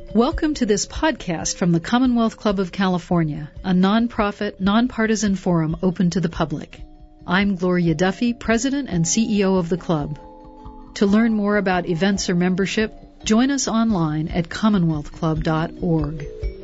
Welcome to this podcast from the Commonwealth Club of California, a nonprofit, nonpartisan forum open to the public. I'm Gloria Duffy, President and CEO of the club. To learn more about events or membership, join us online at commonwealthclub.org.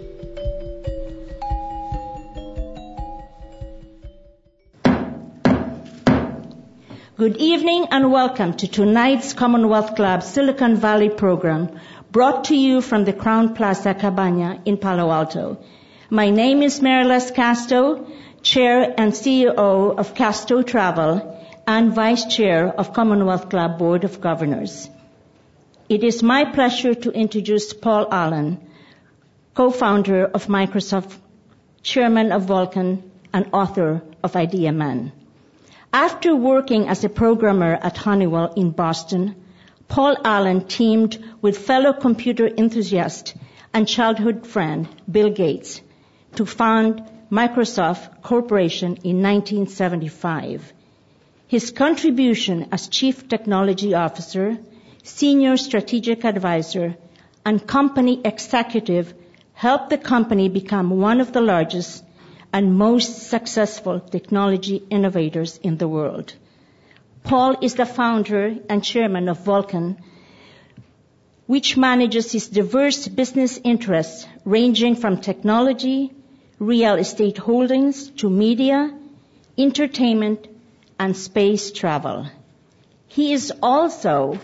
Good evening and welcome to tonight's Commonwealth Club Silicon Valley program, brought to you from the Crown Plaza Cabana in Palo Alto. My name is Marilis Casto, Chair and CEO of Casto Travel and Vice Chair of Commonwealth Club Board of Governors. It is my pleasure to introduce Paul Allen, co-founder of Microsoft, Chairman of Vulkan, and author of IdeaMan. After working as a programmer at Honeywell in Boston, Paul Allen teamed with fellow computer enthusiast and childhood friend Bill Gates to found Microsoft Corporation in 1975. His contribution as Chief Technology Officer, Senior Strategic Advisor, and Company Executive helped the company become one of the largest and most successful technology innovators in the world. Paul is the founder and chairman of Vulkan, which manages his diverse business interests ranging from technology, real estate holdings to media, entertainment, and space travel. He is also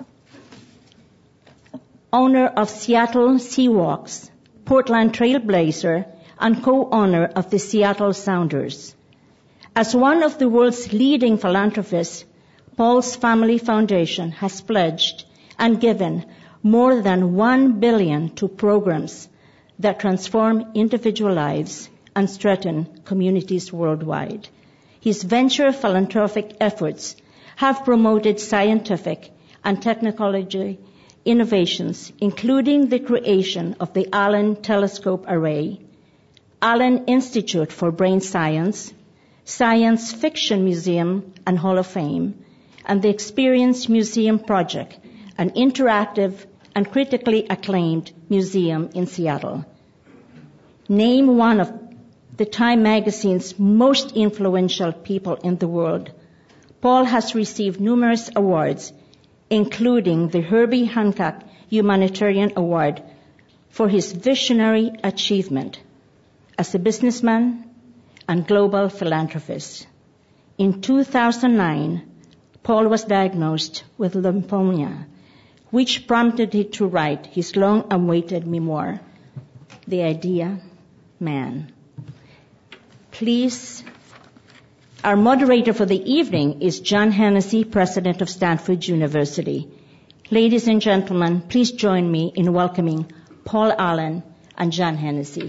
owner of Seattle Seahawks, Portland Trailblazer, and co-owner of the Seattle Sounders. As one of the world's leading philanthropists, Paul's Family Foundation has pledged and given more than $1 billion to programs that transform individual lives and strengthen communities worldwide. His venture philanthropic efforts have promoted scientific and technology innovations, including the creation of the Allen Telescope Array, Allen Institute for Brain Science, Science Fiction Museum and Hall of Fame, and the Experience Museum Project, an interactive and critically acclaimed museum in Seattle. Named one of the Time magazine's most influential people in the world, Paul has received numerous awards, including the Herbie Hancock Humanitarian Award for his visionary achievement as a businessman and global philanthropist. In 2009, Paul was diagnosed with lymphoma, which prompted him to write his long-awaited memoir, The Idea Man. Please, our moderator for the evening is John Hennessy, President of Stanford University. Ladies and gentlemen, please join me in welcoming Paul Allen and John Hennessy.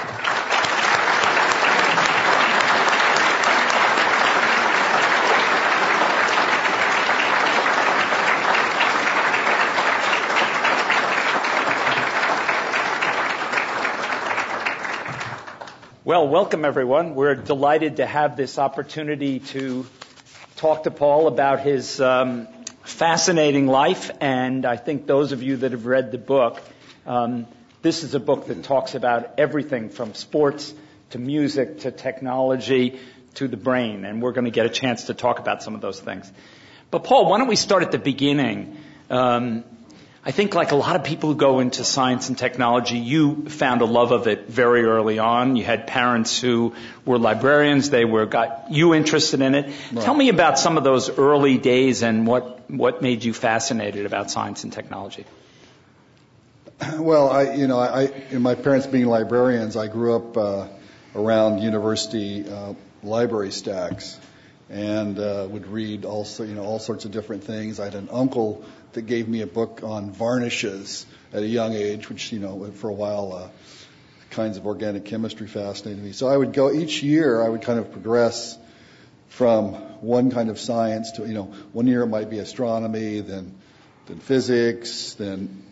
Well, welcome everyone. We're delighted to have this opportunity to talk to Paul about his fascinating life, and I think those of you that have read the book, this is a book that talks about everything from sports to music to technology to the brain, and we're going to get a chance to talk about some of those things. But Paul, why don't we start at the beginning? I think like a lot of people who go into science and technology, you found a love of it very early on. You had parents who were librarians. They got you interested in it. Right. Tell me about some of those early days and what made you fascinated about science and technology. Well, in my parents being librarians, I grew up around university library stacks and would read also, all sorts of different things. I had an uncle that gave me a book on varnishes at a young age, which, for a while, kinds of organic chemistry fascinated me. So I would go, each year I would kind of progress from one kind of science to, one year it might be astronomy, then physics, then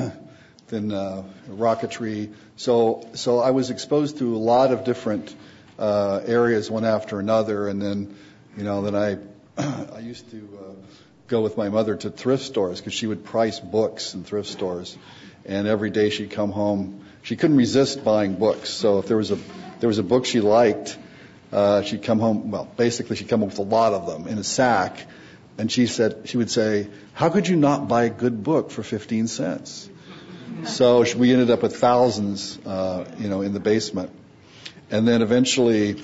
rocketry. So I was exposed to a lot of different areas one after another, and then I used to go with my mother to thrift stores because she would price books in thrift stores. and every day she'd come home. She couldn't resist buying books, so if there was a book she liked, she'd come home. Well, basically, she'd come home with a lot of them in a sack, and she would say, "How could you not buy a good book for 15 cents?" So we ended up with thousands, in the basement, and then eventually,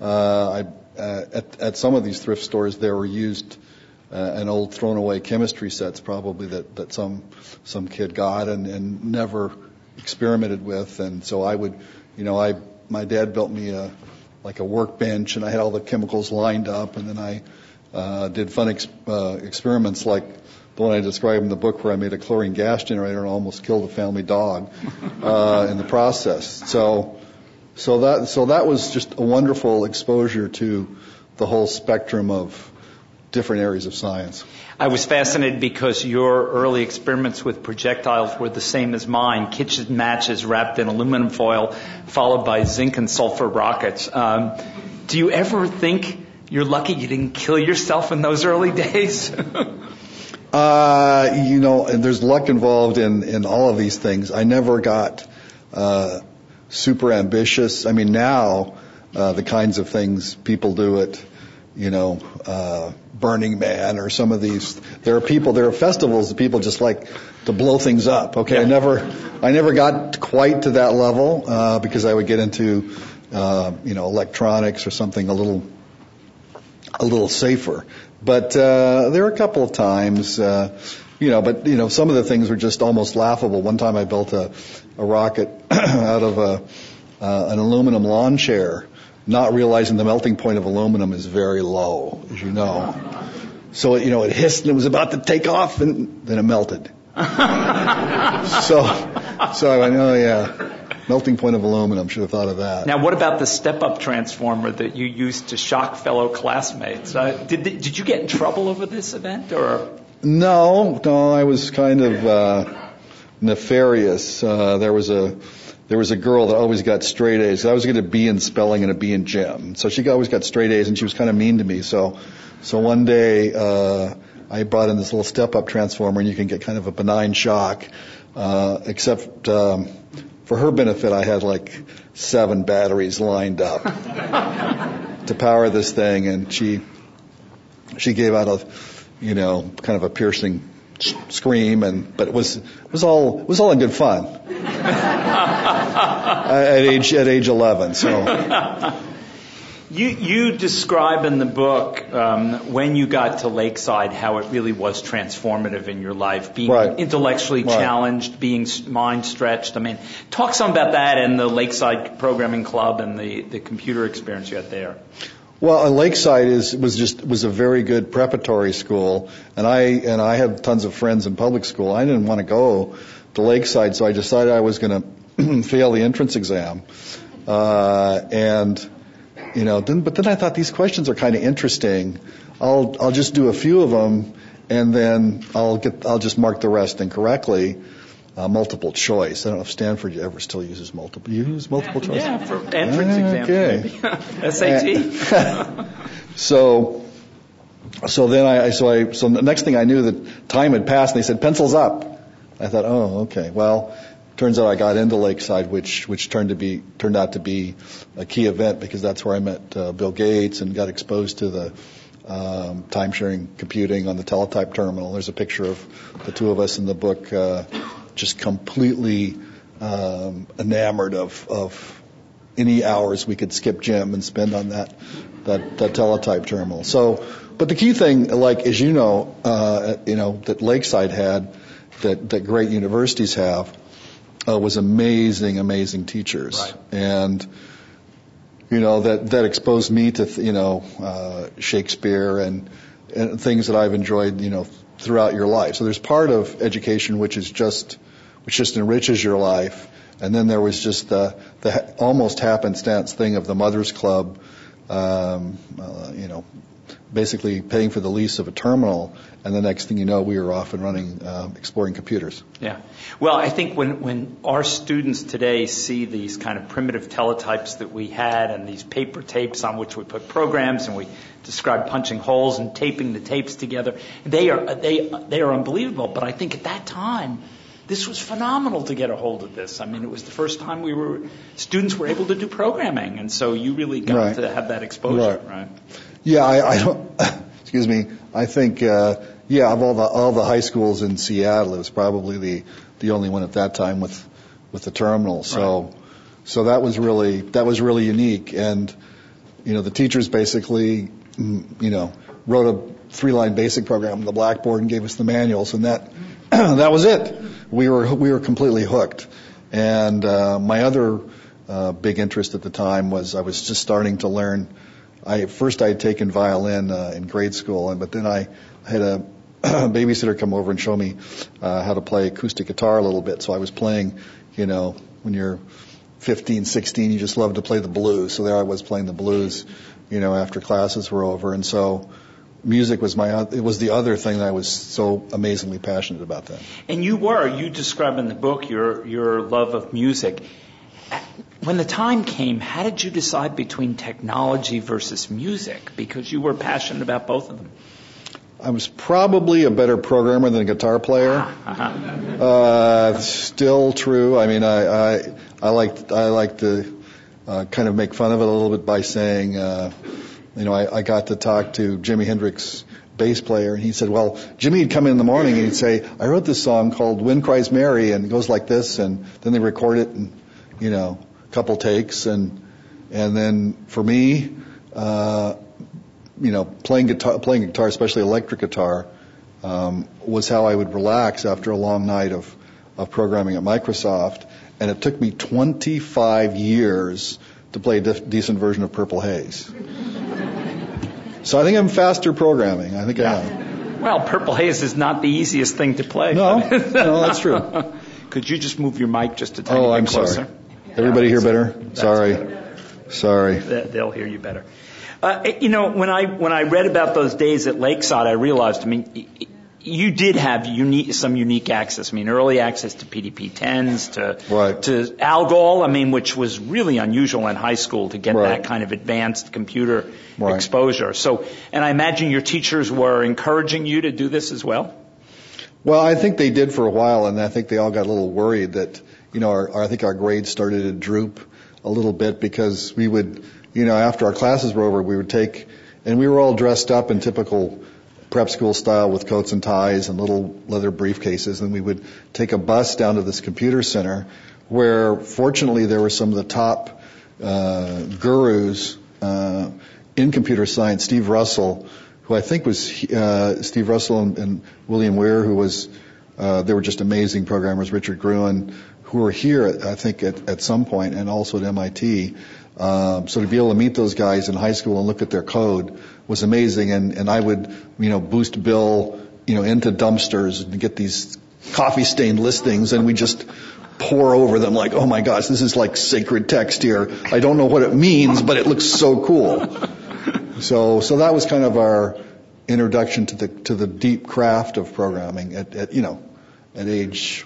at some of these thrift stores, there were used an old thrown away chemistry sets, probably that some kid got and never experimented with, and so I would, my dad built me a workbench, and I had all the chemicals lined up, and then I did fun experiments like the one I described in the book where I made a chlorine gas generator and almost killed a family dog in the process. So that was just a wonderful exposure to the whole spectrum of different areas of science. I was fascinated because your early experiments with projectiles were the same as mine: kitchen matches wrapped in aluminum foil, followed by zinc and sulfur rockets. Do you ever think you're lucky you didn't kill yourself in those early days? And there's luck involved in all of these things. I never got super ambitious. I mean, now the kinds of things people do at, Burning Man or some of these, there are festivals that people just like to blow things up. Okay, yeah. I never got quite to that level because I would get into electronics or something a little safer. But there were a couple of times, but some of the things were just almost laughable. One time I built a rocket out of an aluminum lawn chair, not realizing the melting point of aluminum is very low, as you know. So it hissed and it was about to take off, and then it melted. So I went, oh yeah. Melting point of aluminum, should have thought of that. Now, what about the step-up transformer that you used to shock fellow classmates? Did you get in trouble over this event, or? No, I was kind of nefarious. There was a girl that always got straight A's. I was getting a B in spelling and a B in gym, so she always got straight A's, and she was kind of mean to me. So one day I brought in this little step-up transformer, and you can get kind of a benign shock, except. For her benefit, I had like 7 batteries lined up to power this thing, and she gave out a, kind of a piercing scream, but it was all in good fun at age 11. So. You describe in the book when you got to Lakeside how it really was transformative in your life, being intellectually challenged, being mind stretched. I mean, talk some about that and the Lakeside Programming Club and the computer experience you had there. Well, Lakeside was a very good preparatory school, and I had tons of friends in public school. I didn't want to go to Lakeside, so I decided I was going to fail the entrance exam, but then I thought these questions are kind of interesting. I'll just do a few of them, and then I'll just mark the rest incorrectly. Multiple choice. I don't know if Stanford ever still uses multiple. You use multiple choice? Yeah, for entrance exams, maybe. SAT. So the next thing I knew, that time had passed, and they said pencils up. I thought, oh, okay. Well, turns out I got into Lakeside, which turned out to be a key event, because that's where I met Bill Gates and got exposed to the time-sharing computing on the teletype terminal. There's a picture of the two of us in the book, just completely enamored of any hours we could skip gym and spend on that teletype terminal. So, but the key thing, like as that Lakeside had, that great universities have, was amazing teachers. Right. And, that exposed me to, Shakespeare and things that I've enjoyed, throughout your life. So there's part of education which just enriches your life. And then there was just the almost happenstance thing of the Mothers Club, basically paying for the lease of a terminal, and the next thing you know, we were off and running, exploring computers. Yeah. Well, I think when our students today see these kind of primitive teletypes that we had and these paper tapes on which we put programs and we describe punching holes and taping the tapes together, they are unbelievable. But I think at that time, this was phenomenal to get a hold of this. I mean, it was the first time students were able to do programming, and so you really got to have that exposure, right? Yeah, I don't, excuse me, I think, of all the high schools in Seattle, it was probably the only one at that time with the terminal. So that was really unique. And, the teachers basically, wrote a 3-line basic program on the blackboard and gave us the manuals, and that was it. We were completely hooked. And my other big interest at the time was I was just starting to learn. First I had taken violin in grade school, but then I had a babysitter come over and show me how to play acoustic guitar a little bit. So I was playing, when you're 15, 16, you just love to play the blues. So there I was playing the blues, after classes were over. And so music was the other thing that I was so amazingly passionate about that. And you describe in the book your love of music. When the time came, how did you decide between technology versus music? Because you were passionate about both of them. I was probably a better programmer than a guitar player. Still true. I mean, I like to kind of make fun of it a little bit by saying, I got to talk to Jimi Hendrix, bass player, and he said, well, Jimmy would come in the morning and he'd say, I wrote this song called Wind Cries Mary, and it goes like this, and then they record it in, a couple takes, and then for me, playing guitar, especially electric guitar, was how I would relax after a long night of programming at Microsoft. And it took me 25 years to play a decent version of Purple Haze. So I think I'm faster programming. I think I am. Well, Purple Haze is not the easiest thing to play. No, that's true. Could you just move your mic just a tiny bit closer? Sorry. Everybody hear better? Sorry. They'll hear you better. When I read about those days at Lakeside, I realized, you did have some unique access. Early access to PDP-10s, to Algol, which was really unusual in high school to get that kind of advanced computer exposure. So, and I imagine your teachers were encouraging you to do this as well? Well, I think they did for a while, and I think they all got a little worried that, I think our grades started to droop a little bit because we would, after our classes were over, we would take, and we were all dressed up in typical prep school style with coats and ties and little leather briefcases, and we would take a bus down to this computer center where fortunately there were some of the top gurus in computer science. Steve Russell, who I think was Steve Russell and William Weir, who was they were just amazing programmers. Richard Gruen, who were here I think at some point, and also at MIT. So to be able to meet those guys in high school and look at their code was amazing. And I would, boost Bill, into dumpsters and get these coffee-stained listings, and we just pour over them like, oh my gosh, this is like sacred text here. I don't know what it means, but it looks so cool. So that was kind of our introduction to the deep craft of programming at age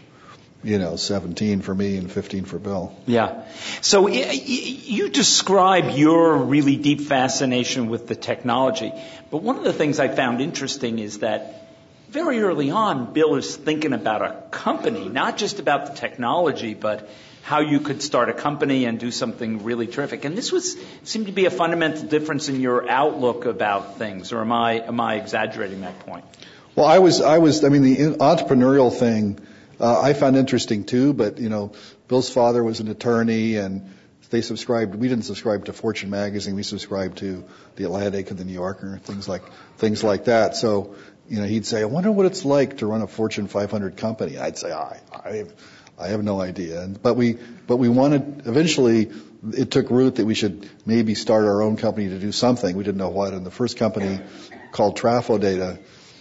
17 for me and 15 for Bill. Yeah. So you describe your really deep fascination with the technology. But one of the things I found interesting is that very early on, Bill is thinking about a company, not just about the technology, but how you could start a company and do something really terrific. And this seemed to be a fundamental difference in your outlook about things. Or am I exaggerating that point? Well, the entrepreneurial thing, I found interesting too, but Bill's father was an attorney, and we didn't subscribe to Fortune magazine, we subscribed to The Atlantic and The New Yorker, things like that. So, he'd say, I wonder what it's like to run a Fortune 500 company. I'd say, I have no idea. But we wanted, eventually it took root that we should maybe start our own company to do something. We didn't know what. And the first company, called Trafodata,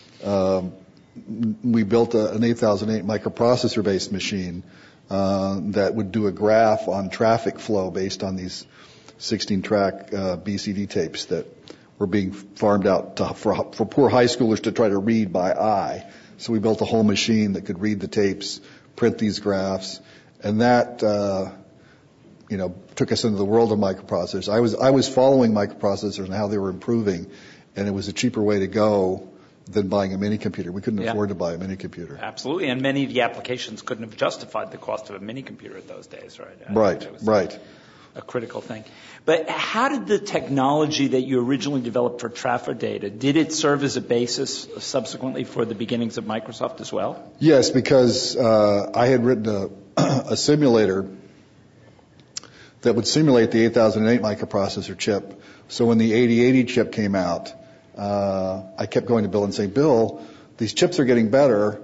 we built an 8008 microprocessor-based machine that would do a graph on traffic flow based on these 16-track BCD tapes that were being farmed out for poor high schoolers to try to read by eye. So we built a whole machine that could read the tapes, print these graphs, and that took us into the world of microprocessors. I was following microprocessors and how they were improving, and it was a cheaper way to go than buying a mini computer. We couldn't afford to buy a mini computer. Absolutely, and many of the applications couldn't have justified the cost of a mini computer at those days, right? Right. A critical thing. But how did the technology that you originally developed for Trafford Data, did it serve as a basis subsequently for the beginnings of Microsoft as well? Yes, because I had written a simulator that would simulate the 8008 microprocessor chip. So when the 8080 chip came out, I kept going to Bill and saying, Bill, these chips are getting better.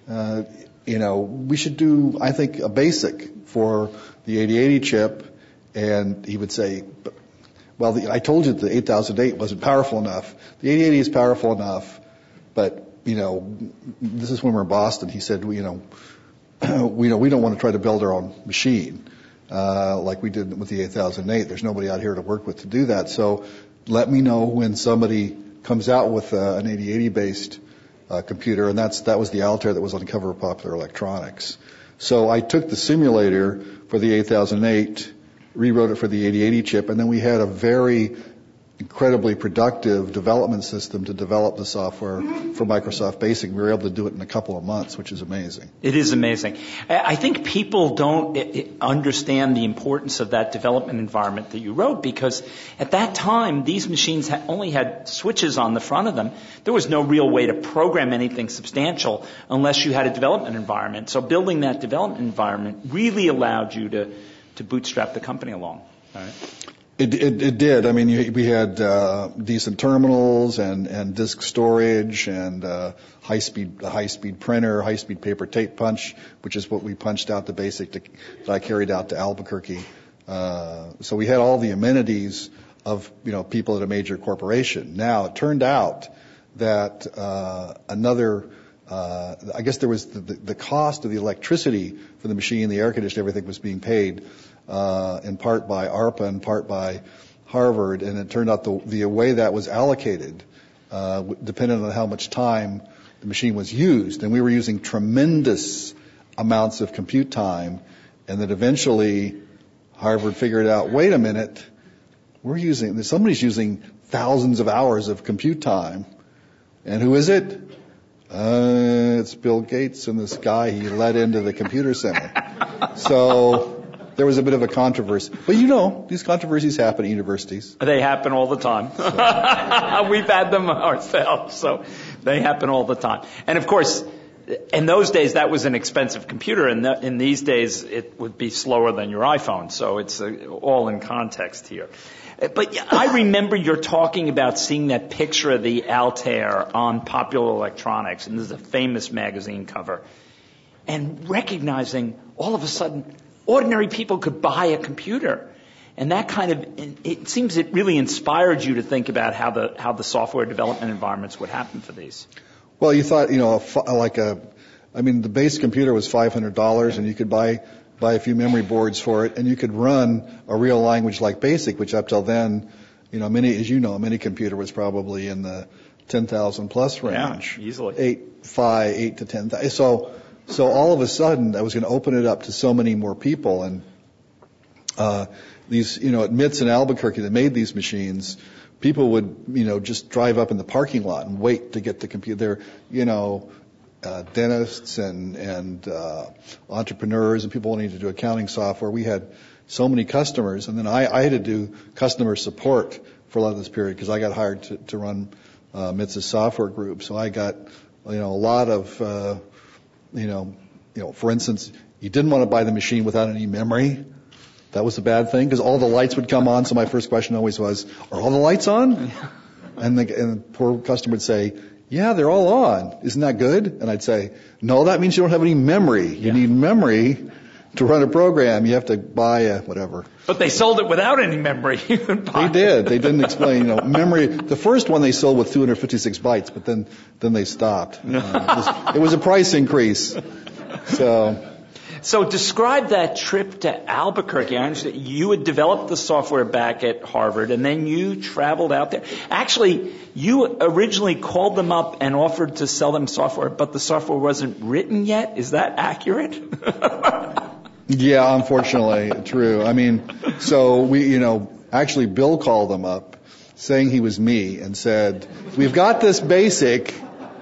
We should do, I think, a BASIC for the 8080 chip. And he would say, well, I told you the 8008 wasn't powerful enough. The 8080 is powerful enough, but, this is when we're in Boston. He said, we don't want to try to build our own machine, like we did with the 8008. There's nobody out here to work with to do that. So let me know when somebody comes out with an 8080-based computer, and that was the Altair that was on the cover of Popular Electronics. So I took the simulator for the 8008, rewrote it for the 8080 chip, and then we had a very incredibly productive development system to develop the software for Microsoft Basic. We were able to do it in a couple of months, which is amazing. It is amazing. I think people don't understand the importance of that development environment that you wrote, because at that time, these machines only had switches on the front of them. There was no real way to program anything substantial unless you had a development environment. So building that development environment really allowed you to bootstrap the company along. All right. It did. I mean, we had decent terminals and disk storage and high-speed printer, high-speed paper tape punch, which is what we punched out the BASIC that I carried out to Albuquerque. So we had all the amenities of people at a major corporation. Now it turned out that I guess there was the cost of the electricity for the machine, the air conditioning, everything was being paid in part by ARPA, in part by Harvard, and it turned out the way that was allocated depended on how much time the machine was used, and we were using tremendous amounts of compute time, and that eventually Harvard figured out, wait a minute, somebody's using thousands of hours of compute time, and who is it? It's Bill Gates and this guy he let into the computer center. So there was a bit of a controversy. But these controversies happen at universities. They happen all the time. We've had them ourselves, so they happen all the time. And of course, in those days, that was an expensive computer, and in these days, it would be slower than your iPhone. So it's all in context here. But I remember you're talking about seeing that picture of the Altair on Popular Electronics, and this is a famous magazine cover, and recognizing all of a sudden ordinary people could buy a computer. And that it seems it really inspired you to think about how the software development environments would happen for these. Well, you thought, the base computer was $500, and you could buy a few memory boards for it, and you could run a real language like BASIC, which up till then, a mini computer was probably in the 10,000 plus range. Yeah, easily. 8 to 10,000. So all of a sudden, I was going to open it up to so many more people, and these, at MITS in Albuquerque that made these machines, people would, just drive up in the parking lot and wait to get the computer. Dentists and entrepreneurs and people wanting to do accounting software. We had so many customers, and then I had to do customer support for a lot of this period because I got hired to run MITS's software group. So I got a lot of for instance, you didn't want to buy the machine without any memory. That was a bad thing because all the lights would come on. So my first question always was, "Are all the lights on?" And the poor customer would say, "Yeah, they're all on. Isn't that good?" And I'd say, "No, that means you don't have any memory. You need memory to run a program. You have to buy whatever." But they sold it without any memory. They did. They didn't explain, memory. The first one they sold with 256 bytes, but then they stopped. It was a price increase. So describe that trip to Albuquerque. I understand you had developed the software back at Harvard, and then you traveled out there. Actually, you originally called them up and offered to sell them software, but the software wasn't written yet. Is that accurate? Yeah, unfortunately, true. So we, actually Bill called them up saying he was me and said, "We've got this BASIC.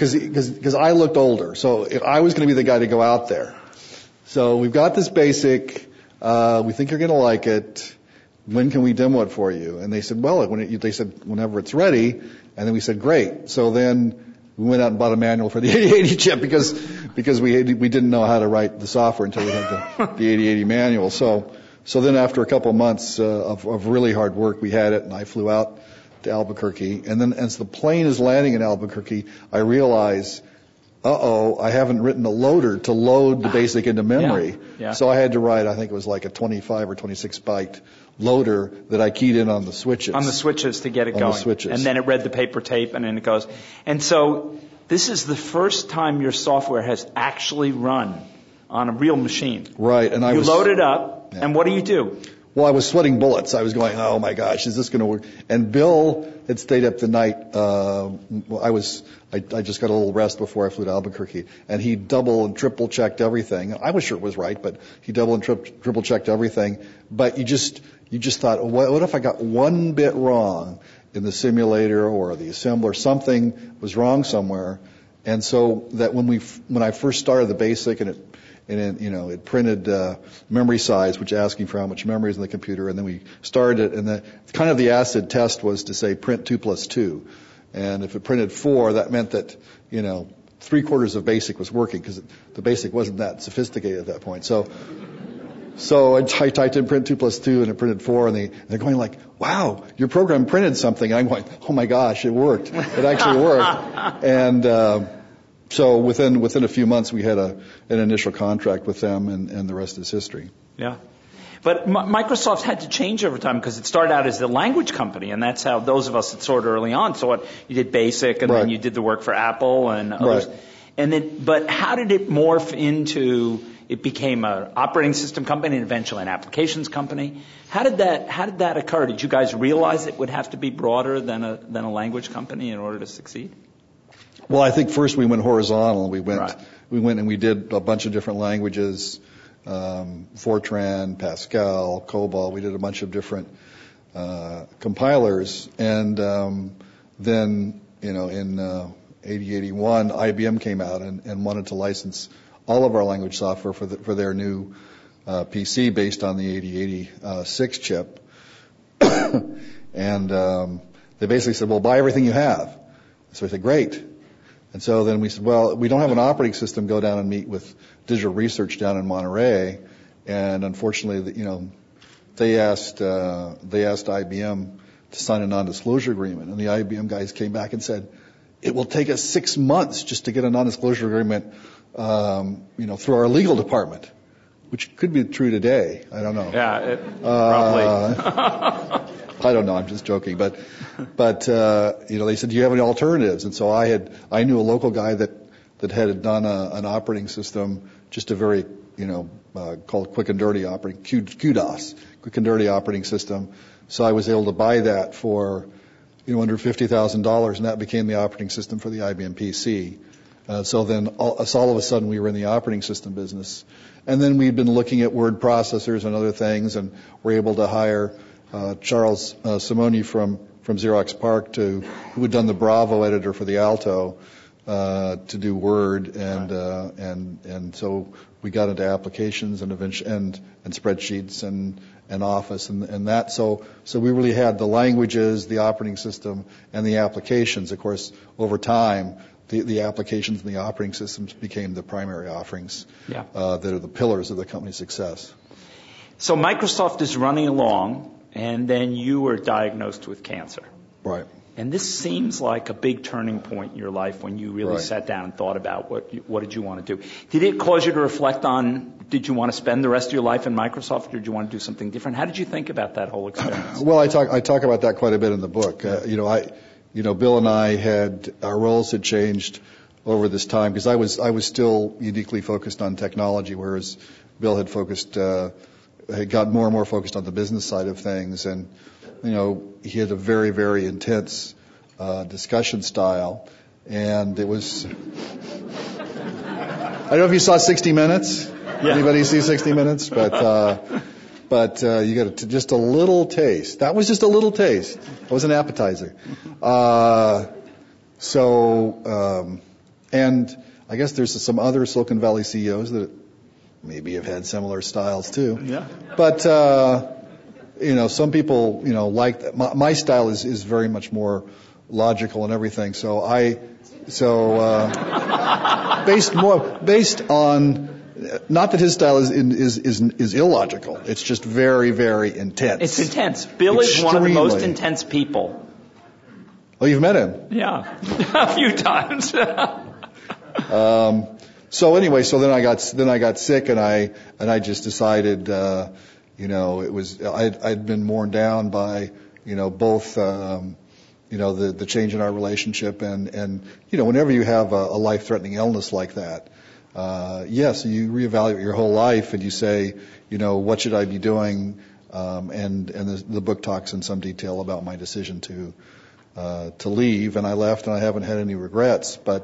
because I looked older. So if I was going to be the guy to go out there. So we've got this basic. We think you're going to like it. When can we demo it for you? And they said, well, they said whenever it's ready. And then we said, great. So then we went out and bought a manual for the 8080 chip because we didn't know how to write the software until we had the 8080 manual. So then after a couple of months of really hard work, we had it, and I flew out to Albuquerque. And then as the plane is landing in Albuquerque, I realize, I haven't written a loader to load the BASIC into memory. Yeah. So I had to write, I think it was like a 25 or 26 byte loader that I keyed in on the switches. On the switches to get it going. On the switches. And then it read the paper tape, and then it goes. And so this is the first time your software has actually run on a real machine. Right. And you load it up, and what do? Well, I was sweating bullets. I was going, oh my gosh, is this going to work? And Bill had stayed up the night. I just got a little rest before I flew to Albuquerque, and he double and triple checked everything. I was sure it was right, but he double and triple checked everything. But you just thought, what if I got one bit wrong in the simulator or the assembler? Something was wrong somewhere. And so that when I first started the BASIC, and it printed memory size, which asking for how much memory is in the computer, and then we started it, and the acid test was to say print 2 plus 2. And if it printed 4, that meant that, 3/4 of BASIC was working, because the BASIC wasn't that sophisticated at that point. So I typed in print 2 plus 2, and it printed 4, and they're going like, wow, your program printed something. And I'm going, oh my gosh, it worked. It actually worked. And so within a few months, we had an initial contract with them, and the rest is history. Yeah. But Microsoft had to change over time, because it started out as a language company, and that's how those of us that saw it early on saw it. You did BASIC, and then you did the work for Apple and others. Right. And then, but how did it morph into? It became an operating system company and eventually an applications company. How did that occur? Did you guys realize it would have to be broader than a language company in order to succeed? Well, I think first we went horizontal. We went and we did a bunch of different languages. Fortran, Pascal, COBOL. We did a bunch of different compilers, and then in 8081, IBM came out and wanted to license all of our language software for their new PC based on the 8086 chip, and they basically said, "Well, buy everything you have." So I said, "Great." And so then we said, well, we don't have an operating system. Go down and meet with Digital Research down in Monterey. And unfortunately, they asked IBM to sign a non-disclosure agreement. And the IBM guys came back and said, it will take us 6 months just to get a non-disclosure agreement, through our legal department, which could be true today. I don't know. Yeah, probably. I don't know. I'm just joking, but they said, do you have any alternatives? And so I knew a local guy that had done an operating system, just a very called Quick and Dirty operating QDOS, Quick and Dirty operating system. So I was able to buy that for under $50,000, and that became the operating system for the IBM PC. So then all of a sudden we were in the operating system business, and then we'd been looking at word processors and other things, and were able to hire Charles Simoni from Xerox PARC who had done the Bravo editor for the Alto, to do Word, and so we got into applications and spreadsheets and Office and that. So we really had the languages, the operating system, and the applications. Of course, over time, the applications and the operating systems became the primary offerings that are the pillars of the company's success. So Microsoft is running along, and then you were diagnosed with cancer. Right. And this seems like a big turning point in your life when you really sat down and thought about what did you want to do. Did it cause you to reflect on, did you want to spend the rest of your life in Microsoft, or did you want to do something different? How did you think about that whole experience? Well, I talk about that quite a bit in the book. Bill and I our roles had changed over this time, because I was still uniquely focused on technology, whereas Bill had got more and more focused on the business side of things, and he had a very, very intense discussion style, and it was. I don't know if you saw 60 Minutes. Yeah. Anybody see 60 Minutes? But you got just a little taste. That was just a little taste. It was an appetizer. So And I guess there's some other Silicon Valley CEOs that maybe have had similar styles too. Yeah. But, some people, like that. My style is very much more logical and everything. Based on, not that his style is illogical. It's just very, very intense. It's intense. Bill is one of the most intense people. Oh, you've met him? Yeah, a few times. So then I got sick, and I just decided, I'd been worn down by, both, the change in our relationship and whenever you have a life-threatening illness like that, yes, you reevaluate your whole life and you say, what should I be doing? And the book talks in some detail about my decision to leave, and I left, and I haven't had any regrets, but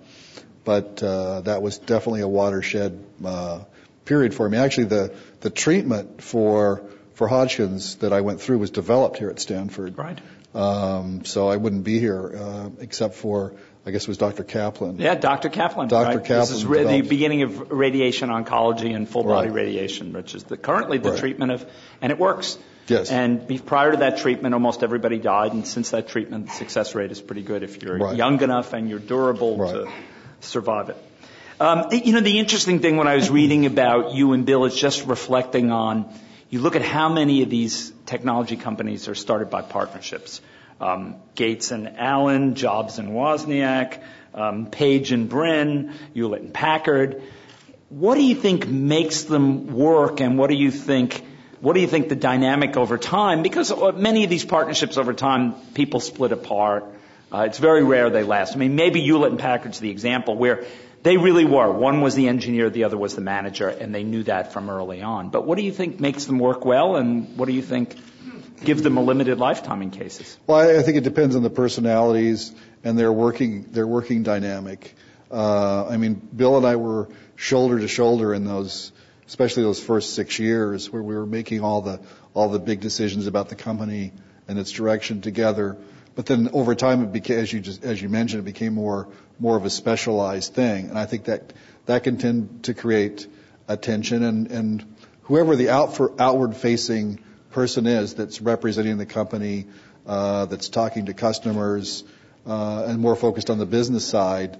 that was definitely a watershed period for me. Actually, the treatment for Hodgkin's that I went through was developed here at Stanford. Right. So I wouldn't be here except for, I guess it was Dr. Kaplan. Yeah, Dr. Kaplan. Dr. Right? Kaplan. This is the beginning of radiation oncology and full body radiation, which is currently the treatment of, and it works. Yes. And prior to that treatment, almost everybody died, and since that treatment, the success rate is pretty good if you're young enough and you're durable to survive it. The interesting thing when I was reading about you and Bill is just reflecting on, you look at how many of these technology companies are started by partnerships. Gates and Allen, Jobs and Wozniak, Page and Brin, Hewlett and Packard. What do you think makes them work, and what do you think the dynamic over time? Because many of these partnerships over time, people split apart. It's very rare they last. I mean, maybe Hewlett and Packard's the example where they really were. One was the engineer, the other was the manager, and they knew that from early on. But what do you think makes them work well, and what do you think gives them a limited lifetime in cases? Well, I think it depends on the personalities and their working dynamic. Bill and I were shoulder to shoulder in especially those first 6 years, where we were making all the big decisions about the company and its direction together. But then over time, it became, as you mentioned, it became more of a specialized thing, and I think that can tend to create a tension. And whoever the outward-facing person is that's representing the company, that's talking to customers, and more focused on the business side,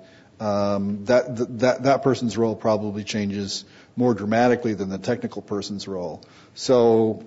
that person's role probably changes more dramatically than the technical person's role. So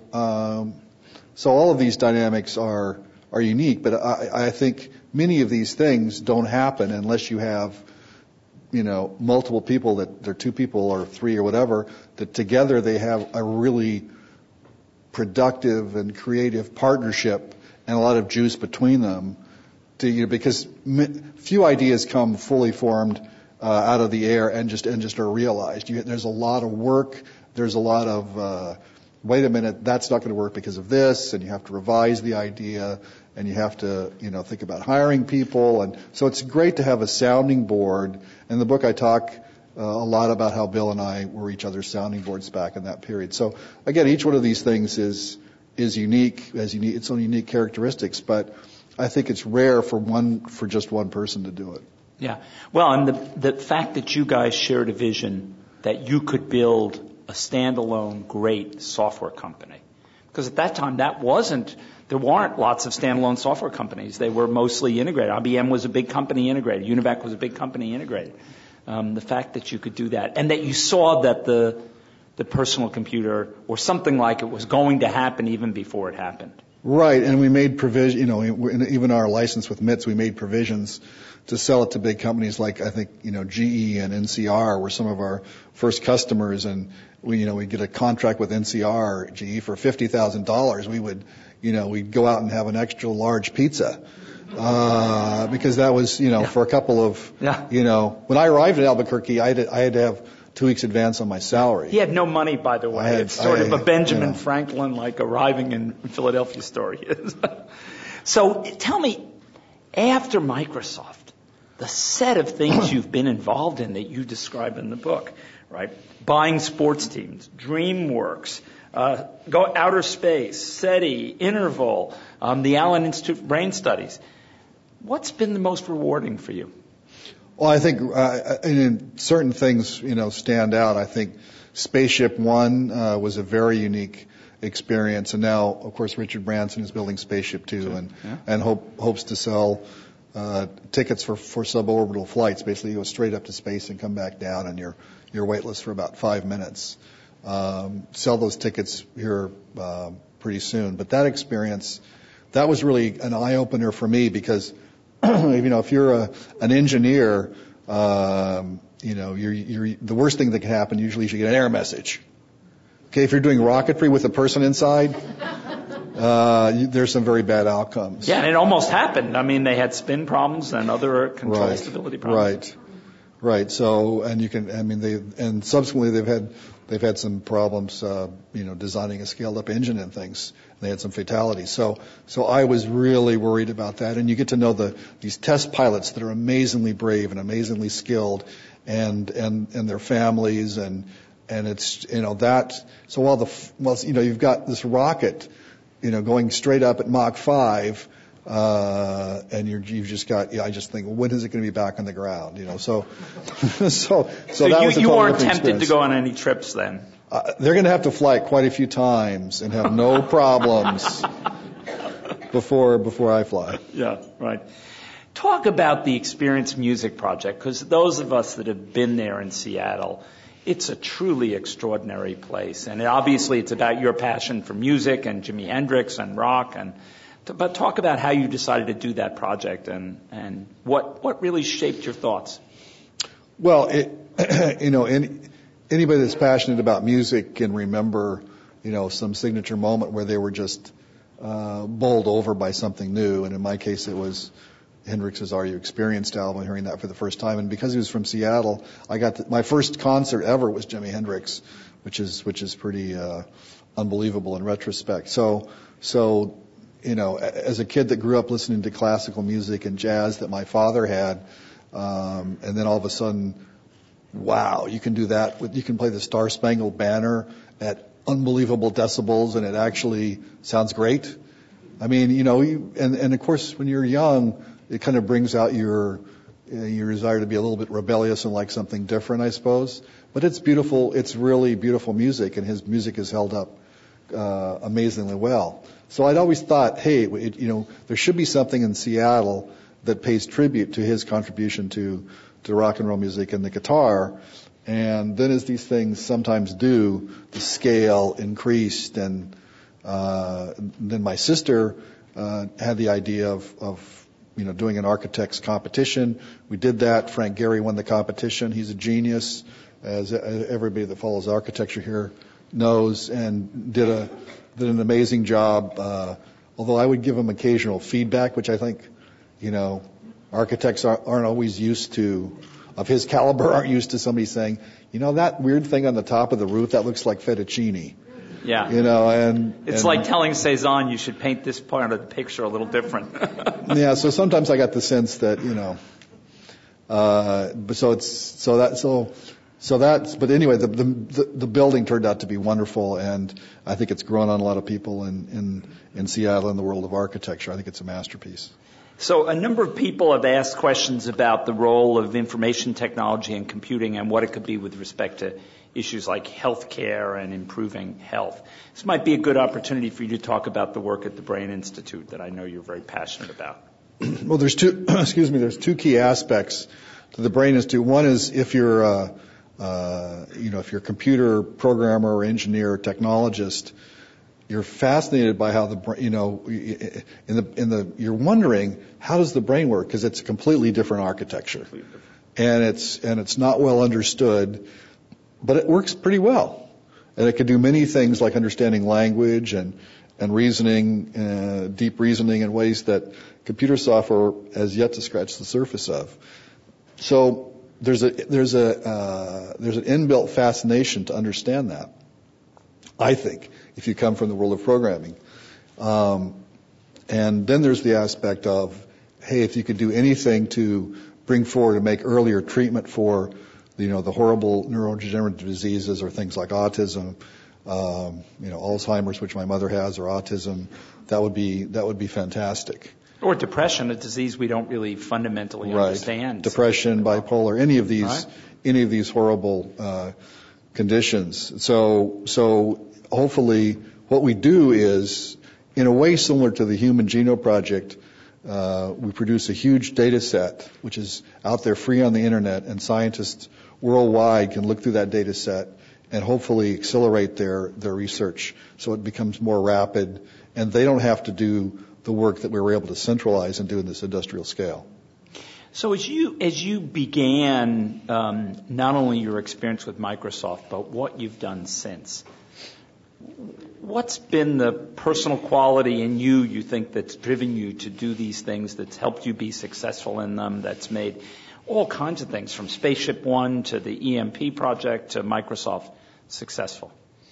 all of these dynamics are unique, but I think many of these things don't happen unless you have, multiple people, that they're 2 people or 3 or whatever, that together they have a really productive and creative partnership and a lot of juice between them. Because few ideas come fully formed out of the air and just are realized. There's a lot of work. There's a lot of wait a minute, that's not going to work because of this, and you have to revise the idea, and you have to think about hiring people, and so it's great to have a sounding board. In the book, I talk a lot about how Bill and I were each other's sounding boards back in that period. So again, each one of these things is unique, has its own unique characteristics, but I think it's rare for just one person to do it. Yeah. Well, and the fact that you guys shared a vision that you could build a standalone great software company. Because at that time, there weren't lots of standalone software companies. They were mostly integrated. IBM was a big company integrated. Univac was a big company integrated. The fact that you could do that, and that you saw that the personal computer or something like it was going to happen even before it happened. Right, and we made provision, even our license with MITS, we made provisions to sell it to big companies like, I think, GE and NCR were some of our first customers, and we'd get a contract with NCR, GE, for $50,000. We'd go out and have an extra large pizza. Because that was, for a couple of, when I arrived in Albuquerque, I had to have 2 weeks advance on my salary. He had no money, by the way. It's sort of a Benjamin Franklin, like arriving in Philadelphia story. So tell me, after Microsoft, the set of things you've been involved in that you describe in the book, right? Buying sports teams, DreamWorks, go outer space, SETI, Interval, the Allen Institute for Brain Studies. What's been the most rewarding for you? Well, I think certain things, stand out. I think Spaceship One was a very unique experience, and now, of course, Richard Branson is building Spaceship Two, and hopes to sell tickets for suborbital flights. Basically, you go straight up to space and come back down, and you're weightless for about 5 minutes. Sell those tickets here pretty soon. But that experience, that was really an eye opener for me because, if you're an engineer, you're the worst thing that can happen usually is you get an error message. Okay, if you're doing rocketry with a person inside, there's some very bad outcomes. Yeah, and it almost happened. I mean, they had spin problems and other control stability problems. Right. So, and subsequently they've had some problems, designing a scaled up engine and things. They had some fatalities. So I was really worried about that. And you get to know these test pilots that are amazingly brave and amazingly skilled, and their families, and it's that. So while you've got this rocket, going straight up at Mach 5. And you've just got, I just think, when is it going to be back on the ground? So that was a you weren't tempted experience. to go on any trips then? They're going to have to fly it quite a few times and have no problems before I fly. Yeah, right. Talk about the Experience Music Project, because those of us that have been there in Seattle, it's a truly extraordinary place. And obviously it's about your passion for music and Jimi Hendrix and rock. But talk about how you decided to do that project and what really shaped your thoughts. Well, anybody that's passionate about music can remember, some signature moment where they were just bowled over by something new. And in my case, it was Hendrix's Are You Experienced album, hearing that for the first time. And because he was from Seattle, I got my first concert ever was Jimi Hendrix, which is pretty unbelievable in retrospect. So as a kid that grew up listening to classical music and jazz that my father had, and then all of a sudden, wow, you can do that. You can play the Star Spangled Banner at unbelievable decibels, and it actually sounds great. I mean, and of course, when you're young, it kind of brings out your desire to be a little bit rebellious and like something different, I suppose. But it's beautiful. It's really beautiful music, and his music has held up amazingly well. So I'd always thought, hey, there should be something in Seattle that pays tribute to his contribution to rock and roll music and the guitar. And then as these things sometimes do, the scale increased, and then my sister had the idea of doing an architect's competition. We did that. Frank Gehry won the competition. He's a genius, as everybody that follows architecture here knows, and did an amazing job. Although I would give him occasional feedback, which I think, architects aren't always used to, of his caliber, aren't used to somebody saying, that weird thing on the top of the roof, that looks like fettuccine. Yeah. And it's like telling Cezanne you should paint this part of the picture a little different. Yeah. So sometimes I got the sense that, but anyway, the building turned out to be wonderful, and I think it's grown on a lot of people in Seattle in the world of architecture. I think it's a masterpiece. So a number of people have asked questions about the role of information technology and computing and what it could be with respect to issues like healthcare and improving health. This might be a good opportunity for you to talk about the work at the Brain Institute that I know you're very passionate about. Well, there's two key aspects to the Brain Institute. One is if you're if you're a computer programmer or engineer or technologist, you're fascinated by how the brain, you're wondering, how does the brain work? Because it's a completely different architecture. And it's not well understood, but it works pretty well. And it can do many things like understanding language and reasoning, deep reasoning in ways that computer software has yet to scratch the surface of. So there's an inbuilt fascination to understand that, I think, if you come from the world of programming. And then there's the aspect of, hey, if you could do anything to bring forward and make earlier treatment for, the horrible neurodegenerative diseases or things like autism, Alzheimer's, which my mother has, or autism, that would be fantastic. Or depression, a disease we don't really fundamentally understand. Depression, bipolar, any of these horrible conditions. So hopefully what we do is, in a way similar to the Human Genome Project, we produce a huge data set, which is out there free on the internet, and scientists worldwide can look through that data set and hopefully accelerate their research so it becomes more rapid, and they don't have to do the work that we were able to centralize and do in this industrial scale. So as you began not only your experience with Microsoft, but what you've done since, what's been the personal quality in you think that's driven you to do these things, that's helped you be successful in them, that's made all kinds of things from Spaceship One to the EMP project to Microsoft successful?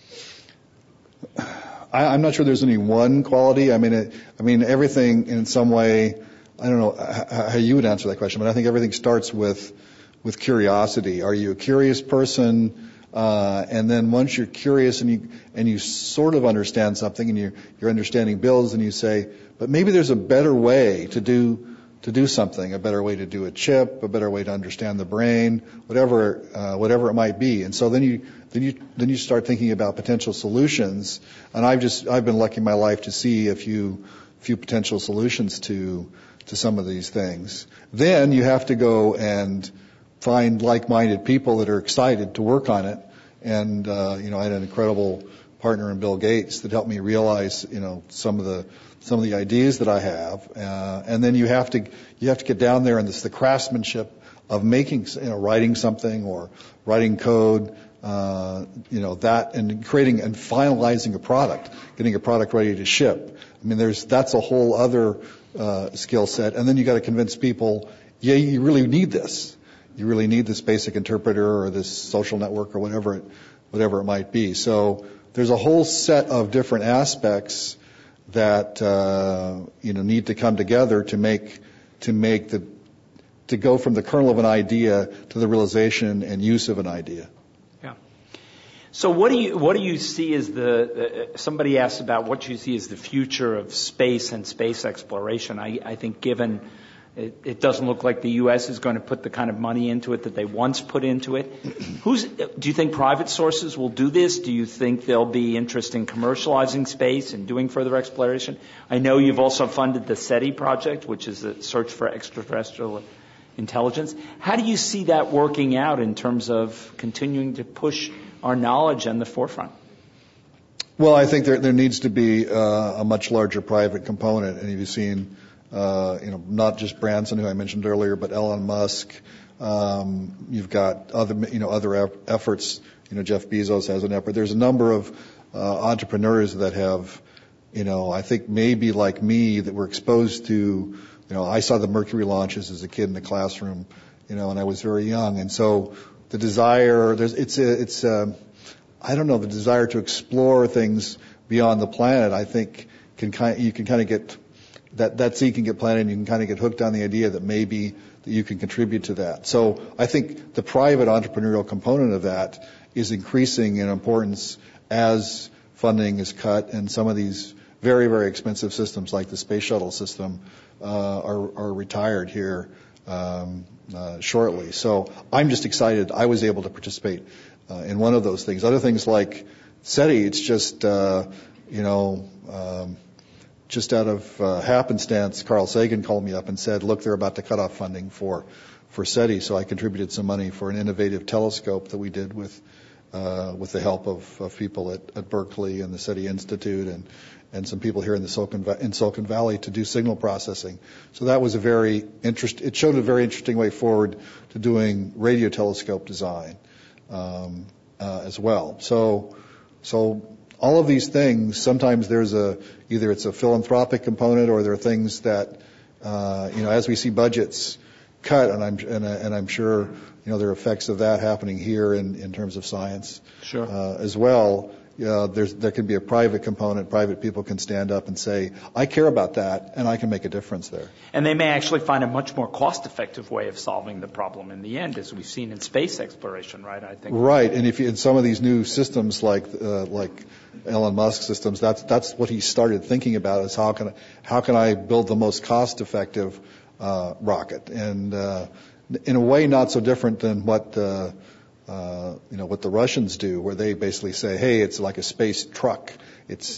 I'm not sure there's any one quality. I mean, everything in some way, I don't know how you would answer that question, but I think everything starts with curiosity. Are you a curious person? And then once you're curious and you sort of understand something and your understanding builds, and you say, but maybe there's a better way to do something, a better way to do a chip, a better way to understand the brain, whatever it might be. And so then you start thinking about potential solutions. And I've been lucky in my life to see a few potential solutions to some of these things. Then you have to go and find like-minded people that are excited to work on it. And I had an incredible partner in Bill Gates that helped me realize some of the ideas that I have. And then you have to get down there, and it's the craftsmanship of making, writing something or writing code, that, and creating and finalizing a product, getting a product ready to ship. I mean, that's a whole other skill set. And then you got to convince people, you really need this. You really need this basic interpreter or this social network or whatever it might be. So there's a whole set of different aspects that need to come together to go from the kernel of an idea to the realization and use of an idea. Yeah. So what do you see as somebody asked about what you see as the future of space and space exploration? I think given it doesn't look like the U.S. is going to put the kind of money into it that they once put into it. Do you think private sources will do this? Do you think there'll be interest in commercializing space and doing further exploration? I know you've also funded the SETI project, which is a search for extraterrestrial intelligence. How do you see that working out in terms of continuing to push our knowledge in the forefront? Well, I think there needs to be a much larger private component, and you've seen not just Branson, who I mentioned earlier, but Elon Musk. You've got other efforts. Jeff Bezos has an effort. There's a number of entrepreneurs that have, I think maybe like me, that were exposed to. I saw the Mercury launches as a kid in the classroom, and I was very young, and so the desire, the desire to explore things beyond the planet, I think you can kind of get. That seed can get planted, and you can kind of get hooked on the idea that maybe that you can contribute to that. So I think the private entrepreneurial component of that is increasing in importance as funding is cut, and some of these very, very expensive systems like the space shuttle system are retired here shortly. So I'm just excited I was able to participate in one of those things. Other things like SETI, it's just just out of happenstance, Carl Sagan called me up and said, look, they're about to cut off funding for SETI. So I contributed some money for an innovative telescope that we did with the help of people at Berkeley and the SETI Institute and some people here in Silicon Valley to do signal processing. So that was it showed a very interesting way forward to doing radio telescope design as well. So all of these things, sometimes there's either it's a philanthropic component, or there are things that, as we see budgets cut, and I'm sure, there are effects of that happening here in terms of science, sure, as well. there can be a private component. Private people can stand up and say, I care about that, and I can make a difference there. And they may actually find a much more cost-effective way of solving the problem in the end, as we've seen in space exploration, right? I think. Right, and if you, in some of these new systems like Elon Musk systems, that's what he started thinking about, is how can I build the most cost-effective rocket, and in a way not so different than what what the Russians do, where they basically say, hey, it's like a space truck. It's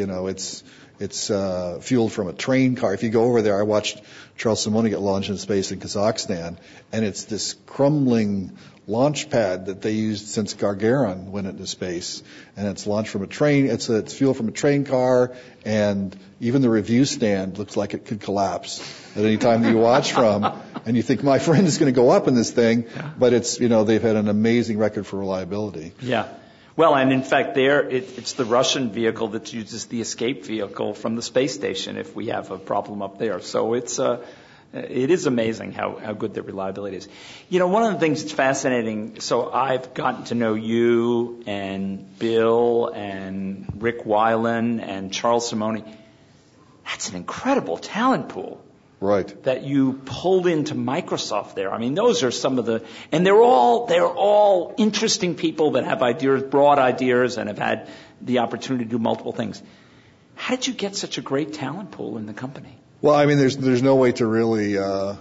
fueled from a train car. If you go over there, I watched Charles Simonyi get launched in space in Kazakhstan, and it's this crumbling launch pad that they used since Gagarin went into space, and it's launched from a train. It's fueled from a train car, and even the review stand looks like it could collapse at any time that you watch from. And you think, my friend is going to go up in this thing, but it's they've had an amazing record for reliability. Yeah. Well, and in fact, it's the Russian vehicle that uses the escape vehicle from the space station if we have a problem up there. So it is amazing how good the reliability is. One of the things that's fascinating, so I've gotten to know you and Bill and Rick Weiland and Charles Simonyi. That's an incredible talent pool. Right. That you pulled into Microsoft there. I mean, those are some of and they're all interesting people that have ideas, broad ideas, and have had the opportunity to do multiple things. How did you get such a great talent pool in the company? Well, I mean, there's no way to really,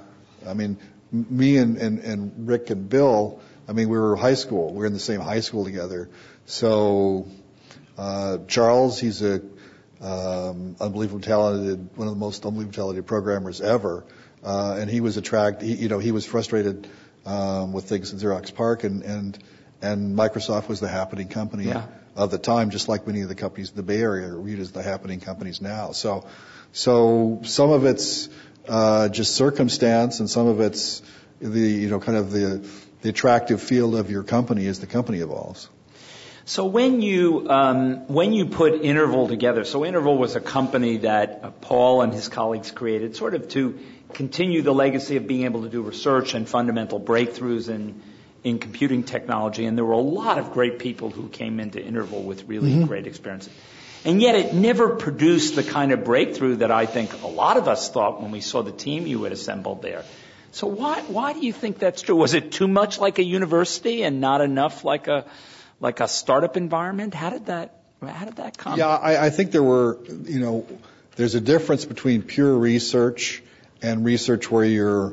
me and Rick and Bill, we were high school. We were in the same high school together. So, Charles, he's unbelievably talented, one of the most unbelievably talented programmers ever. And he was he was frustrated, with things at Xerox PARC, and Microsoft was the happening company of the time, just like many of the companies in the Bay Area are viewed as the happening companies now. So some of it's just circumstance, and some of it's the attractive field of your company as the company evolves. So when you put Interval together, so Interval was a company that Paul and his colleagues created sort of to continue the legacy of being able to do research and fundamental breakthroughs in computing technology, and there were a lot of great people who came into Interval with really great experiences. And yet it never produced the kind of breakthrough that I think a lot of us thought when we saw the team you had assembled there. So why do you think that's true? Was it too much like a university and not enough like a startup environment? How did that come? Yeah, I think there's a difference between pure research and research where you're,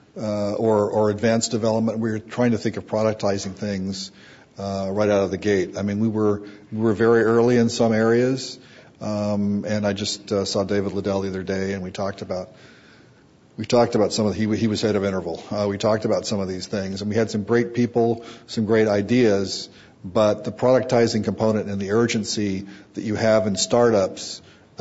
or advanced development where you're trying to think of productizing things, right out of the gate. I mean, we were very early in some areas, and I just saw David Liddell the other day, and we talked about some of he was head of Interval. We talked about some of these things, and we had some great people, some great ideas, but the productizing component and the urgency that you have in startups,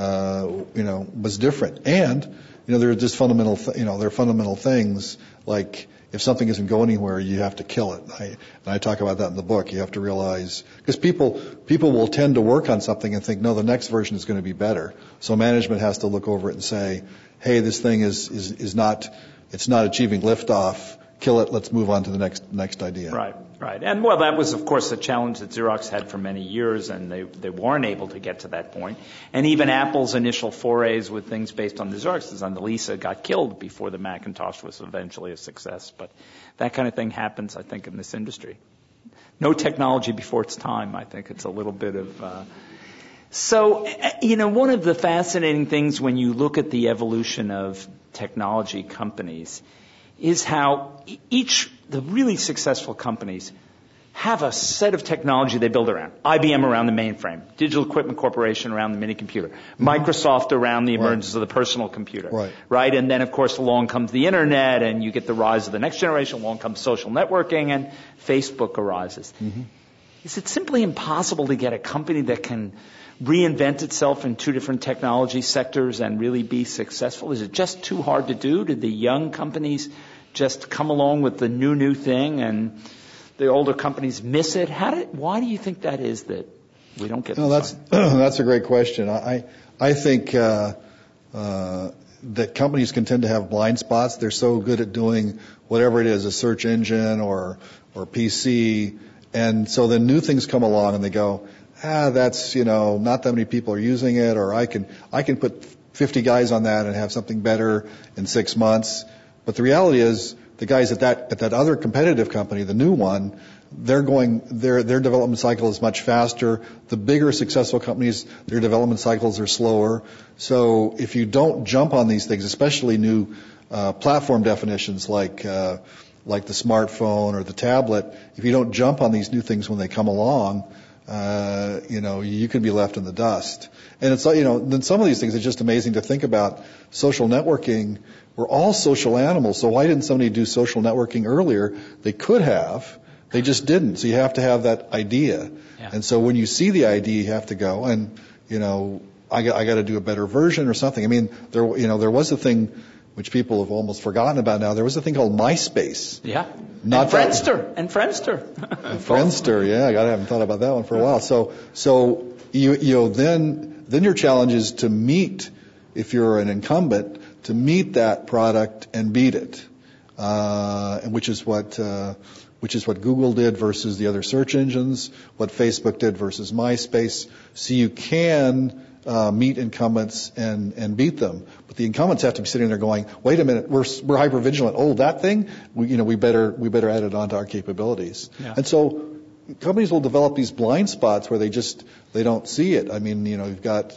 was different. And there are just fundamental, there are fundamental things like if something doesn't go anywhere, you have to kill it. And I talk about that in the book. You have to realize, because people will tend to work on something and think, no, the next version is going to be better. So management has to look over it and say, hey, this thing is not achieving liftoff. Kill it. Let's move on to the next idea. Right. And well, that was, of course, a challenge that Xerox had for many years, and they weren't able to get to that point. And even Apple's initial forays with things based on the Xerox design, the Lisa, got killed before the Macintosh was eventually a success. But that kind of thing happens, I think, in this industry. No technology before its time. I think it's a little bit of. So, one of the fascinating things when you look at the evolution of technology companies is how the really successful companies have a set of technology they build around. IBM around the mainframe, Digital Equipment Corporation around the mini computer, Microsoft around the emergence of the personal computer, right? And then, of course, along comes the internet, and you get the rise of the next generation. Along comes social networking, and Facebook arises. Mm-hmm. Is it simply impossible to get a company that can reinvent itself in two different technology sectors and really be successful? Is it just too hard to do? Did the young companies just come along with the new thing and the older companies miss it? Why do you think that is that we don't get that's a great question. I think that companies can tend to have blind spots. They're so good at doing whatever it is, a search engine or PC, and so then new things come along and they go, that's, not that many people are using it, or I can put 50 guys on that and have something better in 6 months. But the reality is, the guys at that other competitive company, the new one, their development cycle is much faster. The bigger successful companies, their development cycles are slower. So if you don't jump on these things, especially new platform definitions like the smartphone or the tablet, if you don't jump on these new things when they come along, you can be left in the dust. And it's like, then some of these things, it's just amazing to think about. Social networking, we're all social animals, so why didn't somebody do social networking earlier? They could have. They just didn't. So you have to have that idea. Yeah. And so when you see the idea, you have to go and, I got to do a better version or something. I mean, there was a thing which people have almost forgotten about now. There was a thing called MySpace. Yeah. And Friendster. And Friendster, yeah. I haven't thought about that one for a while. So then your challenge is to meet, if you're an incumbent, to meet that product and beat it, which is what Google did versus the other search engines, what Facebook did versus MySpace. So you can meet incumbents and beat them, but the incumbents have to be sitting there going, "Wait a minute, we're hyper vigilant. Oh, that thing, we better add it onto our capabilities." Yeah. And so companies will develop these blind spots where they don't see it. I mean, you've got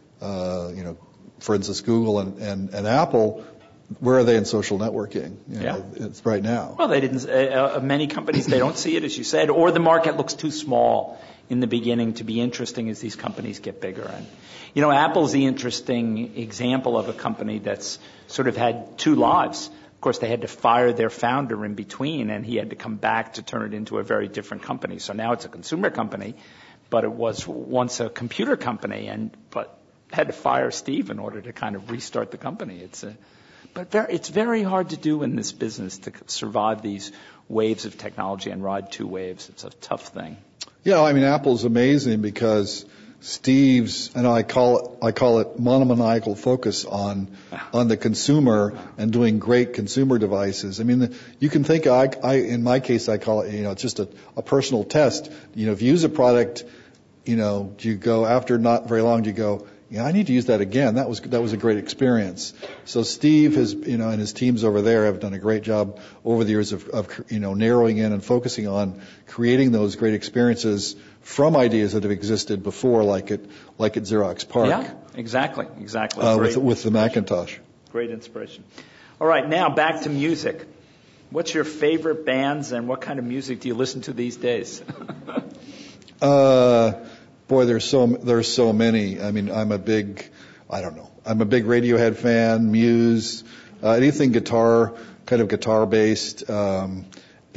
for instance, Google and Apple. Where are they in social networking? It's right now. Well, they didn't. Many companies, they don't see it, as you said, or the market looks too small in the beginning to be interesting as these companies get bigger. And Apple's the interesting example of a company that's sort of had two lives. Of course, they had to fire their founder in between, and he had to come back to turn it into a very different company. So now it's a consumer company, but it was once a computer company, but had to fire Steve in order to kind of restart the company. It's very hard to do in this business to survive these waves of technology and ride two waves. It's a tough thing. Yeah, I mean, Apple's amazing because Steve's, and I call it monomaniacal focus on the consumer and doing great consumer devices. I mean, you can think, in my case, I call it, it's just a personal test. If you use a product, do you go, after not very long, do you go, I need to use that again. That was a great experience. So Steve has, and his teams over there have done a great job over the years of narrowing in and focusing on creating those great experiences from ideas that have existed before, like at Xerox PARC. Yeah, exactly. With the Macintosh. Great inspiration. All right, now back to music. What's your favorite bands and what kind of music do you listen to these days? Boy, there's so many. I mean, I'm a big Radiohead fan, Muse, anything guitar based, and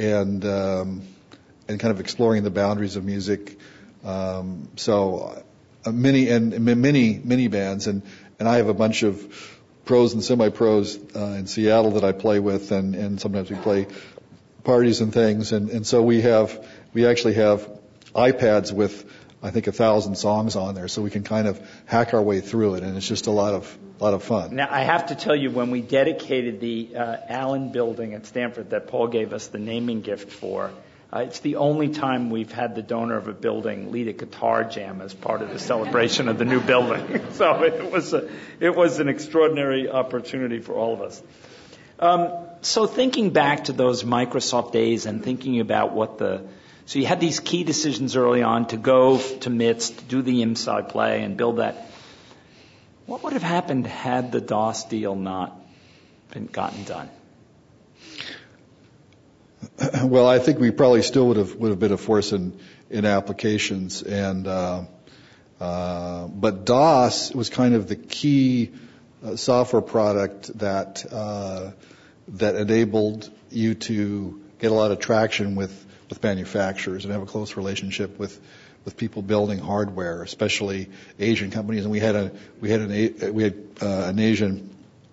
kind of exploring the boundaries of music. So many bands, and I have a bunch of pros and semi-pros in Seattle that I play with, and sometimes we play parties and things, and so we actually have iPads with, I think, 1,000 songs on there, so we can kind of hack our way through it, and it's just a lot of fun. Now, I have to tell you, when we dedicated the Allen Building at Stanford that Paul gave us the naming gift for, it's the only time we've had the donor of a building lead a guitar jam as part of the celebration of the new building. So it was an extraordinary opportunity for all of us. So thinking back to those Microsoft days and thinking about so you had these key decisions early on to go to MITS, to do the inside play and build that. What would have happened had the DOS deal not been gotten done? Well, I think we probably still would have been a force in applications, but DOS was kind of the key software product that enabled you to get a lot of traction with manufacturers and have a close relationship with people building hardware, especially Asian companies. And we had an Asian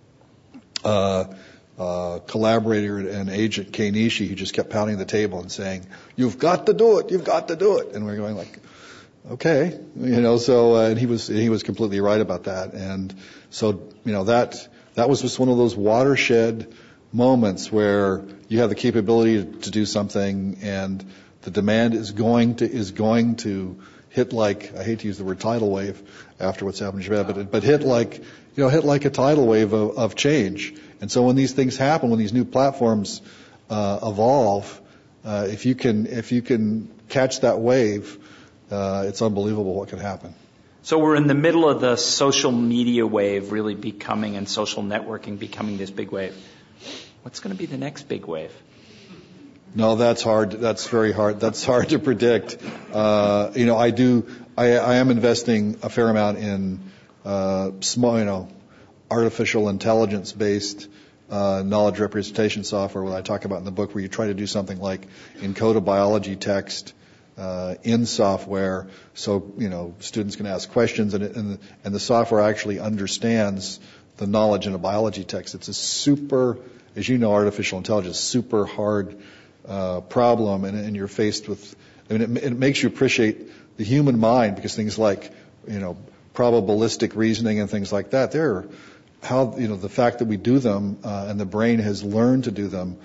collaborator and agent, Kei Nishi, who just kept pounding the table and saying, "You've got to do it, you've got to do it." And we're going like, okay, So and he was completely right about that. And so that was just one of those watershed moments where you have the capability to do something, and the demand is going to hit like, I hate to use the word tidal wave after what's happened in Japan, but hit like a tidal wave of change. And so when these things happen, when these new platforms evolve, if you can catch that wave, it's unbelievable what can happen. So we're in the middle of the social media wave really becoming, and social networking becoming this big wave. What's going to be the next big wave? No, that's hard. That's very hard. That's hard to predict. I am investing a fair amount in small, artificial intelligence-based knowledge representation software, what I talk about in the book, where you try to do something like encode a biology text in software, so students can ask questions, and the software actually understands the knowledge in a biology text. It's a super, as you know, artificial intelligence, super hard problem, and you're faced with. It makes you appreciate the human mind, because things like probabilistic reasoning and things like that, they're the fact that we do them and the brain has learned to do them,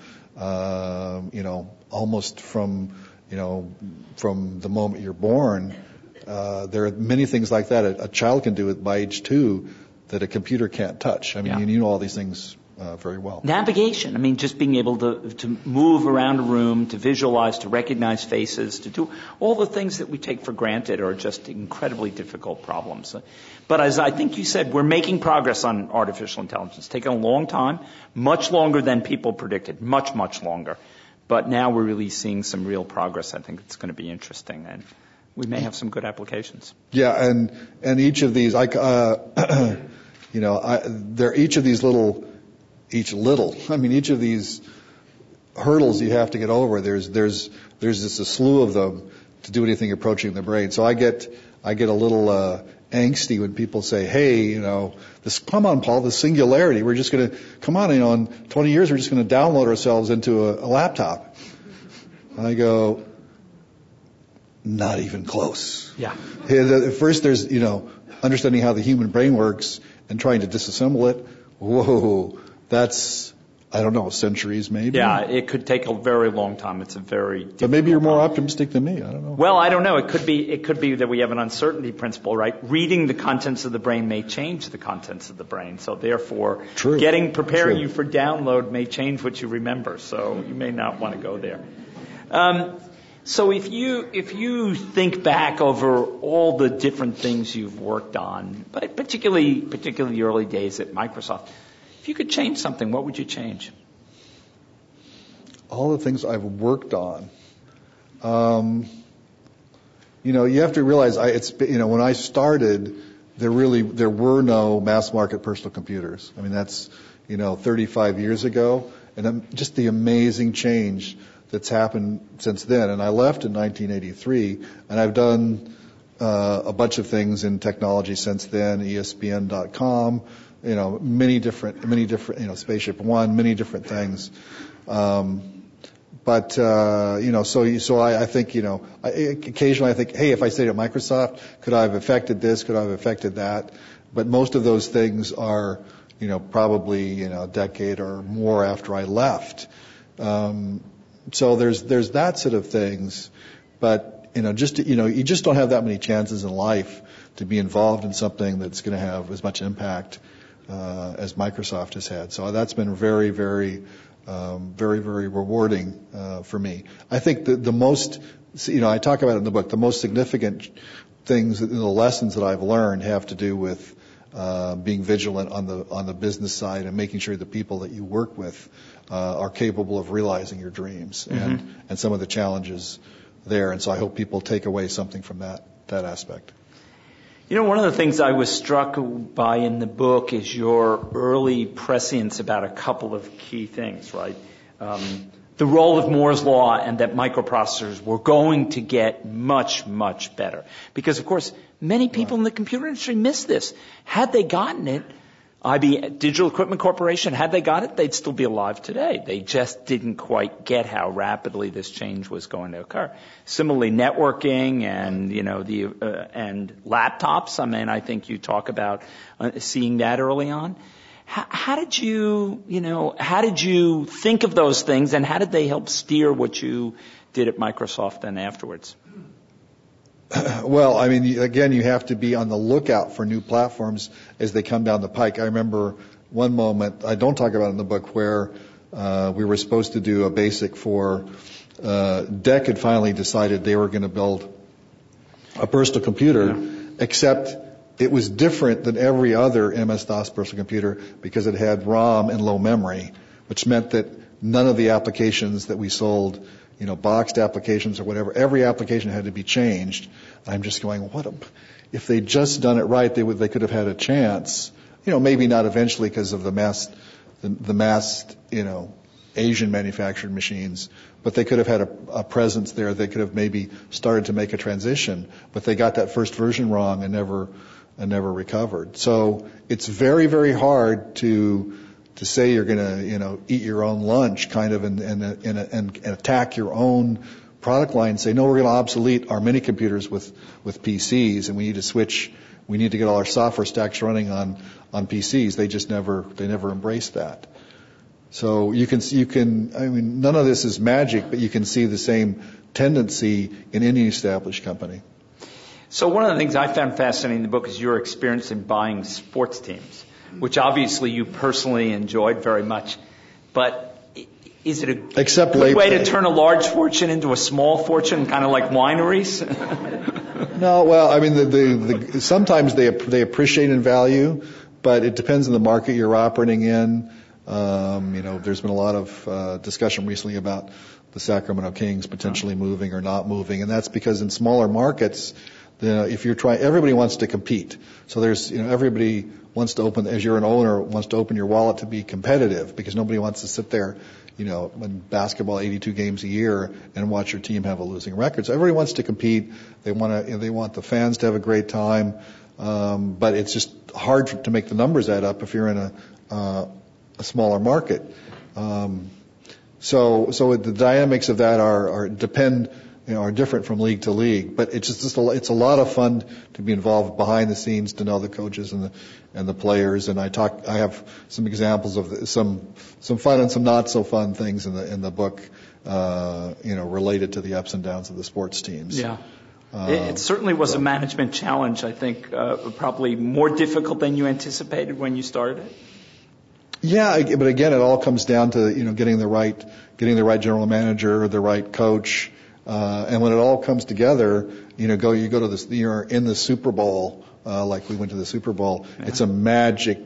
almost from the moment you're born. There are many things like that a child can do it by age 2 that a computer can't touch. You know all these things very well. Navigation. Just being able to move around a room, to visualize, to recognize faces, to do all the things that we take for granted are just incredibly difficult problems. But as I think you said, we're making progress on artificial intelligence. It's taken a long time, much longer than people predicted, much, much longer. But now we're really seeing some real progress. I think it's going to be interesting, and we may have some good applications. Yeah, and each of these, each of these hurdles you have to get over. There's just a slew of them to do anything approaching the brain. So I get a little angsty when people say, "Hey, come on, Paul, the singularity. We're just going to come on. In 20 years, we're just going to download ourselves into a laptop." I go, not even close. Yeah. First, there's understanding how the human brain works and trying to disassemble it. Whoa. That's, I don't know, centuries maybe? Yeah, it could take a very long time. It's a very But maybe you're more optimistic than me. I don't know. Well, I don't know. It could be that we have an uncertainty principle, right? Reading the contents of the brain may change the contents of the brain. So therefore, preparing you for download may change what you remember. So you may not want to go there. So if you think back over all the different things you've worked on, but particularly the early days at Microsoft, if you could change something, what would you change? All the things I've worked on. You have to realize when I started, there were no mass market personal computers. That's 35 years ago, and just the amazing change that's happened since then. And I left in 1983, and I've done a bunch of things in technology since then. ESPN.com. Many different, Spaceship One, many different things. So I think, occasionally I think, hey, if I stayed at Microsoft, could I have affected this? Could I have affected that? But most of those things are, probably, a decade or more after I left. So there's that sort of things. But, you just don't have that many chances in life to be involved in something that's going to have as much impact as Microsoft has had. So that's been very, very, very, very rewarding for me. I think the most, I talk about it in the book, the most significant things, the lessons that I've learned have to do with being vigilant on the business side and making sure the people that you work with are capable of realizing your dreams and some of the challenges there. And so I hope people take away something from that aspect. One of the things I was struck by in the book is your early prescience about a couple of key things, right? The role of Moore's Law, and that microprocessors were going to get much, much better. Because, of course, many people in the computer industry miss this. Had they gotten it, IBM, Digital Equipment Corporation, had they got it, they'd still be alive today. They just didn't quite get how rapidly this change was going to occur. Similarly, networking and, and laptops. I think you talk about seeing that early on. How did you think of those things, and how did they help steer what you did at Microsoft and afterwards? Well, I mean, again, you have to be on the lookout for new platforms as they come down the pike. I remember one moment, I don't talk about it in the book, where we were supposed to do a basic for DEC had finally decided they were going to build a personal computer, except it was different than every other MS-DOS personal computer because it had ROM and low memory, which meant that none of the applications that we sold, boxed applications or whatever, every application had to be changed. I'm just going, if they'd just done it right, they could have had a chance. Maybe not eventually because of the mass, Asian manufactured machines, but they could have had a presence there. They could have maybe started to make a transition, but they got that first version wrong and never recovered. So it's very, very hard to say you're going to, eat your own lunch kind of and attack your own product line and say, no, we're going to obsolete our mini computers with PCs and we need to switch. We need to get all our software stacks running on PCs. They never embraced that. So you can, I mean, none of this is magic, but you can see the same tendency in any established company. So one of the things I found fascinating in the book is your experience in buying sports teams, which obviously you personally enjoyed very much. But is it a good way to turn a large fortune into a small fortune, kind of like wineries? No, well, I mean, sometimes they appreciate in value, but it depends on the market you're operating in. There's been a lot of discussion recently about the Sacramento Kings potentially moving or not moving, and that's because in smaller markets, if you're trying, everybody wants to compete. So there's, everybody wants to open, as you're an owner, wants to open your wallet to be competitive because nobody wants to sit there, in basketball 82 games a year and watch your team have a losing record. So everybody wants to compete. They want the fans to have a great time. But it's just hard to make the numbers add up if you're in a smaller market. So the dynamics of that are different from league to league, but it's a lot of fun to be involved behind the scenes, to know the coaches and the players. And I have some examples of some fun and some not so fun things in the book, related to the ups and downs of the sports teams. Yeah. It certainly was a management challenge, I think, probably more difficult than you anticipated when you started it. Yeah, but again, it all comes down to, getting the right general manager or the right coach. And when it all comes together, you go to this, you're in the Super Bowl, like we went to the Super Bowl. Yeah. It's a magic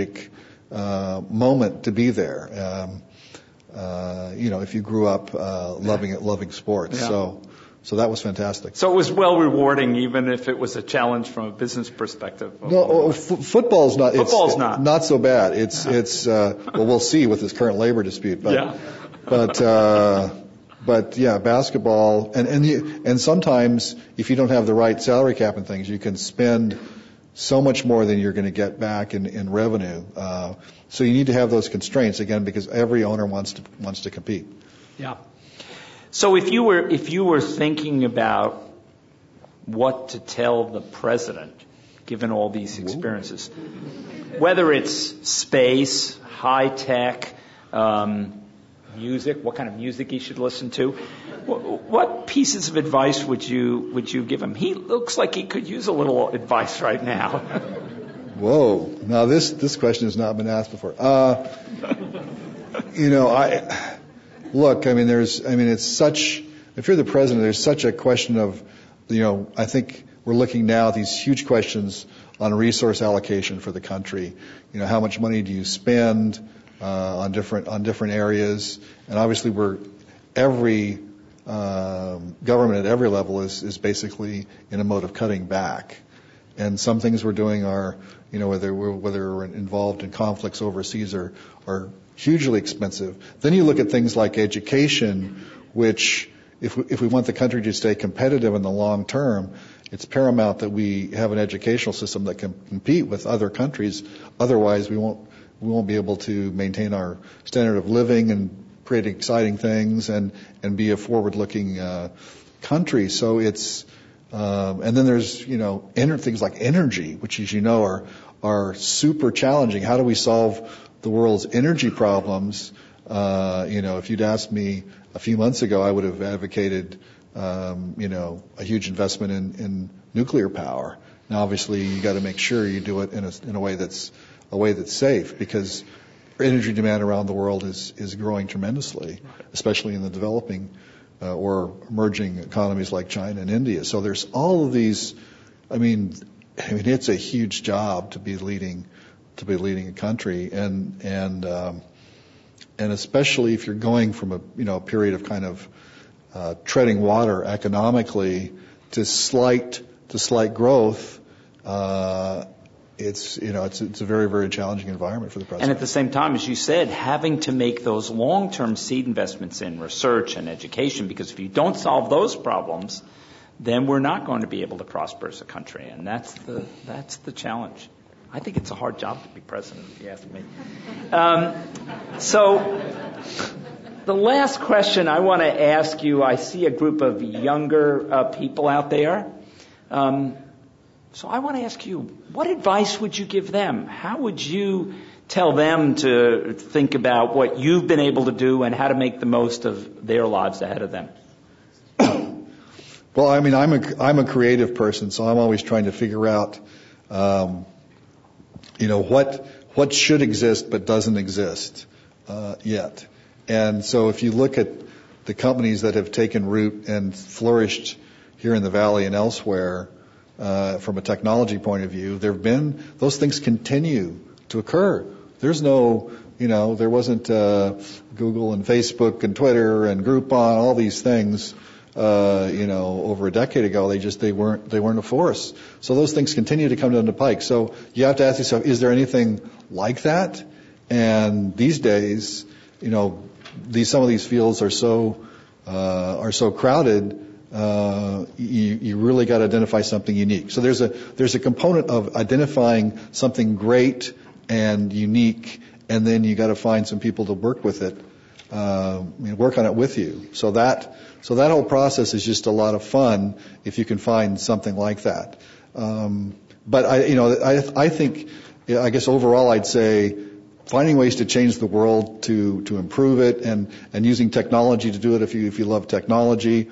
moment to be there. If you grew up loving sports. Yeah. So that was fantastic. So it was well rewarding, even if it was a challenge from a business perspective. No, football's not. Football's not so bad. It's well, we'll see with this current labor dispute. But, yeah. But yeah, basketball and sometimes if you don't have the right salary cap and things, you can spend so much more than you're going to get back in revenue. So you need to have those constraints again, because every owner wants to compete. Yeah. So if you were thinking about what to tell the president, given all these experiences, whether it's space, high tech, music, what kind of music he should listen to, what pieces of advice would you give him? He looks like he could use a little advice right now. Whoa! Now this question has not been asked before. It's such, if you're the president, there's such a question of, I think we're looking now at these huge questions on resource allocation for the country. How much money do you spend on different areas? And obviously every government at every level is basically in a mode of cutting back. And some things we're doing are, whether we're involved in conflicts overseas are hugely expensive. Then you look at things like education, which if we want the country to stay competitive in the long term, it's paramount that we have an educational system that can compete with other countries. Otherwise, we won't be able to maintain our standard of living and create exciting things and be a forward-looking country. So it's and then there's things like energy, which, as you know, are super challenging. How do we solve the world's energy problems? If you'd asked me a few months ago, I would have advocated a huge investment in nuclear power. Now, obviously, you got to make sure you do it in a way that's safe, because energy demand around the world is growing tremendously, especially in the developing or emerging economies like China and India. So there's all of these. I mean, it's a huge job to be leading a country, and especially if you're going from a period of kind of treading water economically to slight growth. It's a very, very challenging environment for the president. And at the same time, as you said, having to make those long-term seed investments in research and education, because if you don't solve those problems, then we're not going to be able to prosper as a country, and that's the challenge. I think it's a hard job to be president, if you ask me. So the last question I want to ask you, I see a group of younger people out there. So I want to ask you, what advice would you give them? How would you tell them to think about what you've been able to do and how to make the most of their lives ahead of them? Well, I mean, I'm a creative person, so I'm always trying to figure out, what should exist but doesn't exist yet. And so if you look at the companies that have taken root and flourished here in the Valley and elsewhere, from a technology point of view, those things continue to occur. There's there wasn't Google and Facebook and Twitter and Groupon, all these things, over a decade ago. They weren't a force. So those things continue to come down the pike. So you have to ask yourself, is there anything like that? And these days, some of these fields are so crowded. You really got to identify something unique. So there's a component of identifying something great and unique, and then you got to find some people to work with it, work on it with you. So that whole process is just a lot of fun if you can find something like that. But I think, I guess overall I'd say finding ways to change the world to improve it, and using technology to do it if you love technology.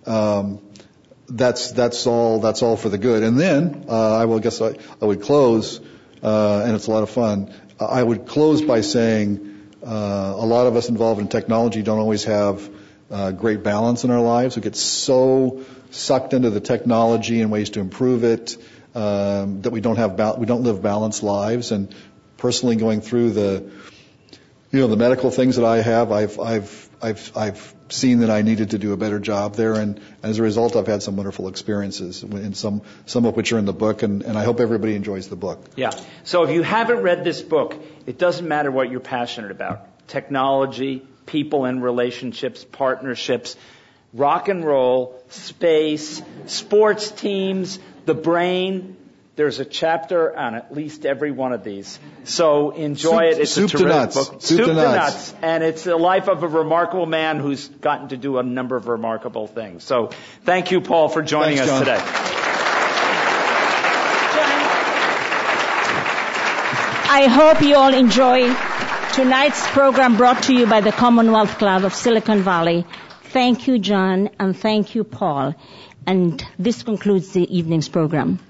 That's all for the good. And then I would close, and it's a lot of fun. I would close by saying a lot of us involved in technology don't always have great balance in our lives. We get so sucked into the technology and ways to improve it that we don't live balanced lives. And personally, going through the medical things that I have, I've seen that I needed to do a better job there, and as a result, I've had some wonderful experiences, and some of which are in the book, and I hope everybody enjoys the book. Yeah. So if you haven't read this book, it doesn't matter what you're passionate about: technology, people and relationships, partnerships, rock and roll, space, sports teams, the brain. There's a chapter on at least every one of these. So enjoy it. It's a terrific book. Soup to nuts. And it's the life of a remarkable man who's gotten to do a number of remarkable things. So thank you, Paul, for joining us today. I hope you all enjoy tonight's program brought to you by the Commonwealth Club of Silicon Valley. Thank you, John, and thank you, Paul. And this concludes the evening's program.